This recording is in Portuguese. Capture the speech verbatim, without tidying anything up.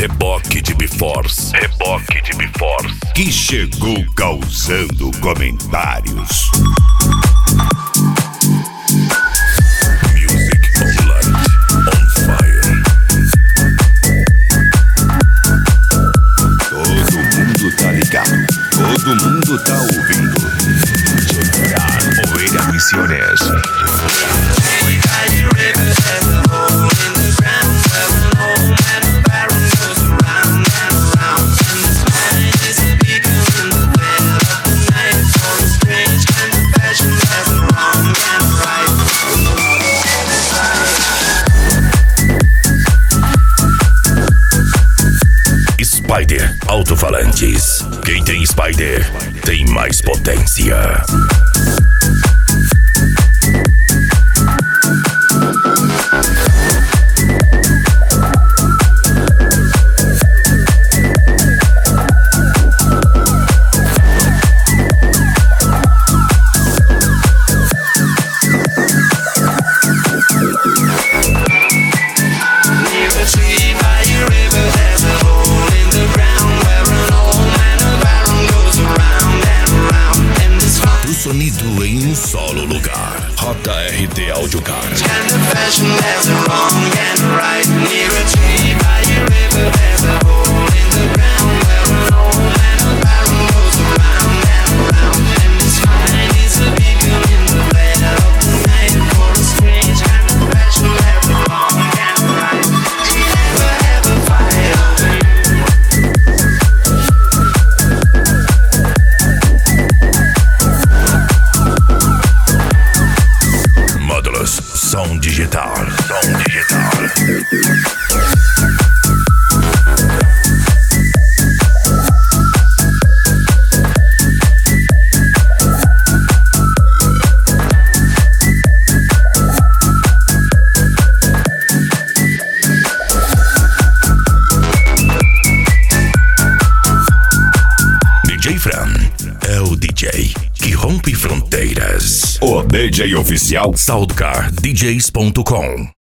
Reboque de B-Force. Reboque de B-Force. Que chegou causando comentários. Music on light, on fire. Todo mundo tá ligado. Todo mundo tá ouvindo. Llegar Oveira Misiones. Spider Alto-Falantes. Quem tem Spider tem mais potência. Sonido em um solo lugar. J R T Audiocar. Som digital, som digital. D J Fran é o D J que rompe fronteiras. O D J oficial Soundcar D Js ponto com